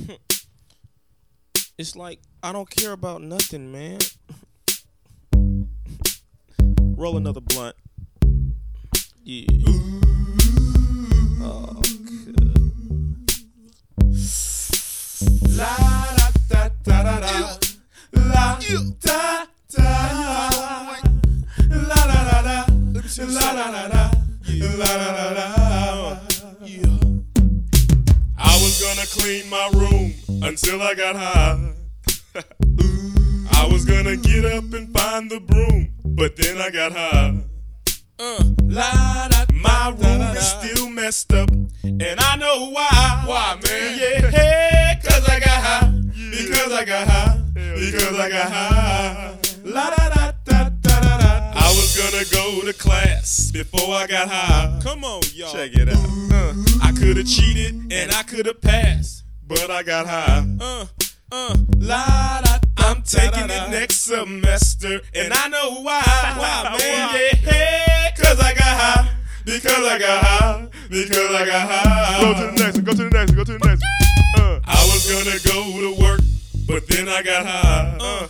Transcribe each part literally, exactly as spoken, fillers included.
It's like I don't care about nothing, man. Roll another blunt. Yeah. Oh, La da da da da da. La da da. La da da da. La da da da. La da da da. Yeah. I was gonna clean my room until I got high. I was gonna get up and find the broom, but then I got high. Uh, la, da, my room da, da, is still messed up, and I know why. Why, man? Yeah, hey, cause I got high. Yeah. Because I got high. Hell because yeah. I got high. La da da da da da da. I was gonna go to class before I got high. Come on, y'all. Check it out. Uh, I could have cheated and I could have passed, but I got high. Uh, uh, la da. I'm taking it next semester, and I know why. Why, man? Yeah, hey, cause I got high. Because I got high. Because I got high. Go to the next one. Go to the next one. Go to the next one. Uh. I was gonna go to work, but then I got high. Uh.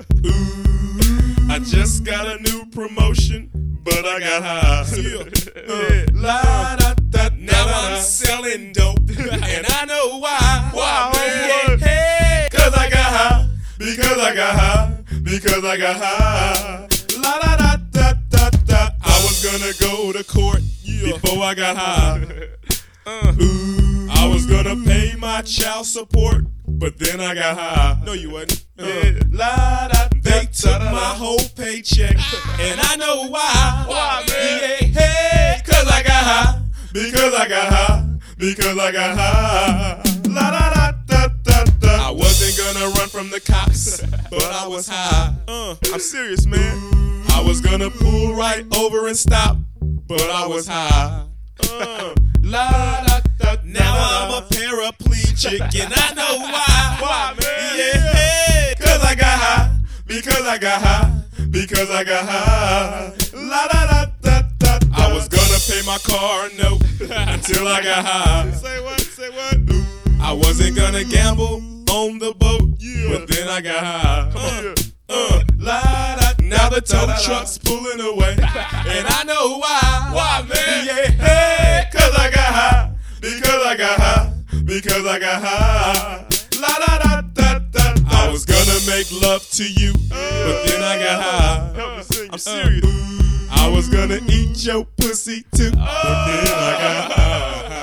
Ooh, I just got a new promotion, but I got high. Yeah. Uh. La, da, da, now I'm selling dope, and I know why. Why, man? Yeah, hey, cause I got high. Because I got high, because I got high. La da da da da da. I was gonna go to court yeah. before I got high. Uh, Ooh, I was gonna pay my child support, but then I got high. No, you wasn't. Uh, yeah. La da. They took my whole paycheck, and I know why. Why, man? Yeah, hey, cause I got high. Because I got high. Because I got high. La da da da da da. I wasn't gonna run from the cops, but I was high. Uh, I'm serious, man. I was gonna pull right over and stop, but I was high. Uh, la da da. Now I'm a paraplegic, and I know why. Why, man? Yeah, hey, cause I got high. Because I got high. Because I got high. La da da da da. I was gonna pay my car note until I got high. Say what? Say what? I wasn't gonna gamble on the boat, yeah. but then I got high. Uh, uh, la, da, now the tow truck's pulling away, and I know why. Why, man? Yeah, hey, cause I got high. Because I got high. Because I got high. La da da da da. I was gonna make love to you, but then I got high. Help me sing. I'm serious. Uh, I was gonna eat your pussy too, but then I got high.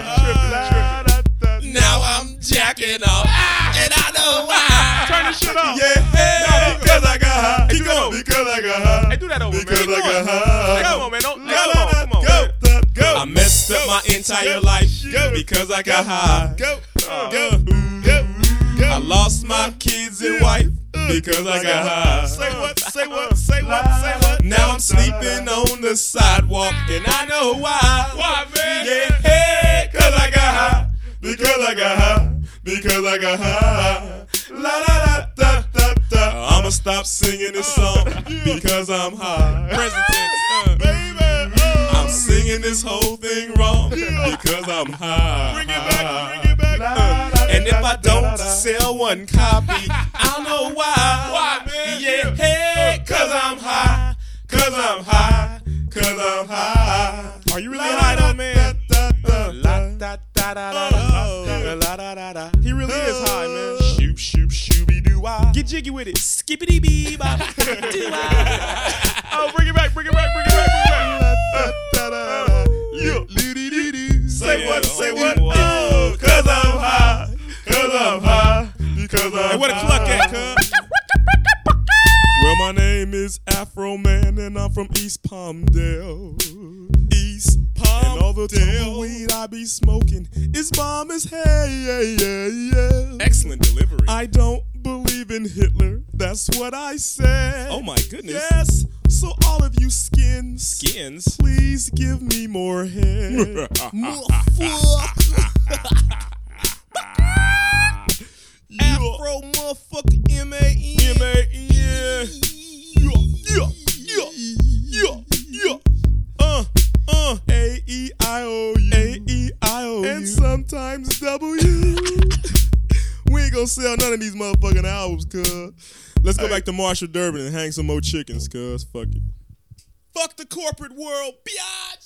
Now I'm jacking off, and I know why. Turn this shit off. Yeah, hey, because I got high. Keep going. Because I got high. Hey, do that over, because man. I got high. Come on, man. Don't, Go, come on, come on. go, man. go. I messed up my entire life because I got high. Go. Uh, Go. Go. Go. I lost my kids and wife because I got high. Say what? Say what? Say what? Say what? Now I'm sleeping on the sidewalk, and I know why. Why, man? Yeah, hey, cause I got high. Because I got high. Because I got high. La da da da da da. I'ma stop singing this song because I'm high. Present tense. Uh. Baby. Oh. I'm singing this whole thing wrong because I'm high. Bring it back. Bring it back. Uh, and if I don't sell one copy, I don't know why. Why, man? Yeah, hey, cause I'm high. Cause I'm high. Cause I'm high. Are you really high though, man? Uh, La da da da da da. La da da da. He really is high, man. Shoop, shoop, shooby doo wah. Get jiggy with it. Skippity bee bop. Oh, bring it back. Bring it back. Bring it back. Bring it back. Yeah. Say what? Say what? Oh, Oh, cause I'm high. Cause I'm high. Because I'm hey, where the high. cluck at, cuz? Well, my name is Afro Man, and I'm from East Palmdale. East Palmdale. And all the tumbleweed I be smoking is bomb as hell. Yeah, yeah, yeah. Excellent delivery. I don't believe in Hitler. That's what I said. Oh my goodness. Yes. So all of you skins, Skins. please give me more head. Afro motherfucker M A N. M A N. Yeah, yeah, yeah, yeah. Uh, uh. A E I O U. A E I O U. And sometimes W. gonna sell none of these motherfucking albums, cuz. Let's go back to Marshall Durbin and hang some more chickens, cuz. Fuck it. Fuck the corporate world, biatch.